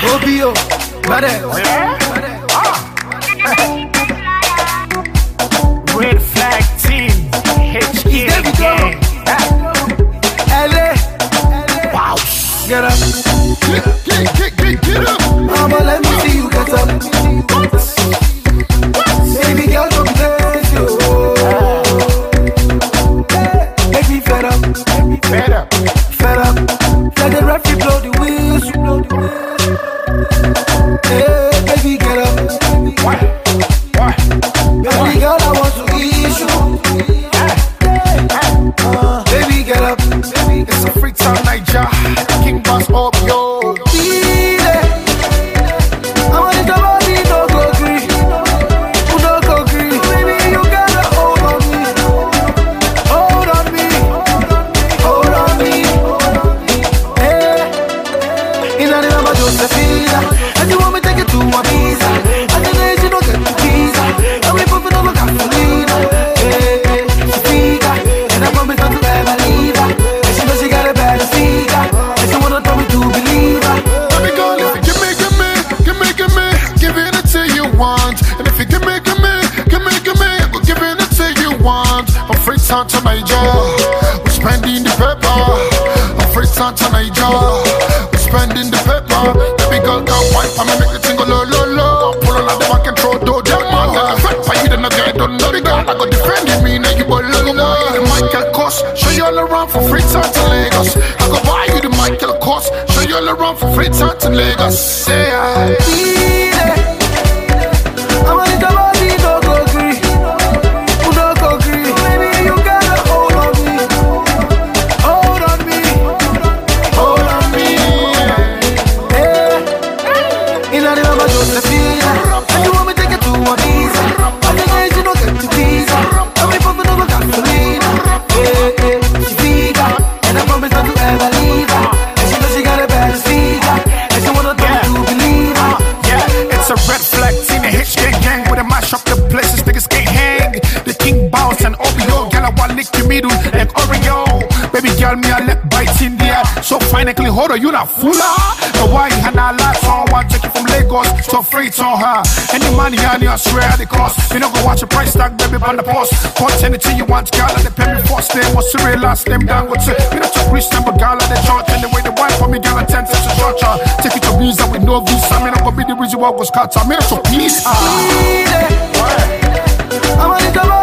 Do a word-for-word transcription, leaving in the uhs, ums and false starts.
Obio, Mare. Red flag team, H K gang. L A. Wow. Get up. Get, get, get, get, get up. Mama, let me see you get up. Baby girl, don't bless you. Make me fed up. Fed up. Fed up. Let the referee blow the whistle. Hey, baby, get up. What? What? Baby girl, I want to eat you. Uh, baby, get up. It's a free time night, ja. King Boss up, yo. Feel it. I want it to body, no go green. No go green. Baby, you gotta hold on me. Hold on me. Hold on me. Hey. In the name of Josephina. And you want me to take it to a visa. And the days you don't get the visa. And we put it over gasolina. Hey, hey. She figure. And I promise not to ever leave her. And she knows she got a better figure. And she wanna tell me to believe her. Baby girl, if you give me, give me, give me, give me, give it until you want. And if you give me, give me, give me, give me, we'll give it until you want. I'm free time to Niger. We're spending the paper. I'm free time to Niger. We're spending the paper. Baby girl can't wipe and make the thing go low, low, low. Pull on the back and throw dough down. Man, got a fat for you, then I get don't know the girl. I go defending me, now you go low, low. The Michael Kors, show you all around for free time to Lagos. I go buy you the Michael Kors, show you all around for free time to Lagos. Say I Feel it. I want it to body, no go green. No go green. Baby, you gotta hold on me. Hold on me. Hold on me. Hey. In the name of Josephina. And you want me to take it to a visa. And the days you don't get the visa. And we put it over gasolina. Hey, hey. She figure. And I promise not to ever leave her. And she knows she got a better figure. And she wanna tell me to believe her. Yeah, it's a red flag team, the H K gang. With a mash up the places, niggas can't hang. The King Boss and Obio, girl, I want lick your middle like Oreo. Baby girl, me I let bite in there. So finally, hold on, you not fooler. The why and I like someone take it from Lagos, so free on her. Any money on you, I swear the cost. You know, go watch a price tag, baby, on the post. Put anything you want, girl, and they pay me first name. What's the real last name? Down, what's it? You know, to reach them, but girl, and the church. And the way the wife for me, girl, I tend to church. Take it to visa with no visa. I mean, I'm gonna be the reason why I was cut. I mean, so please. Ah. I want it to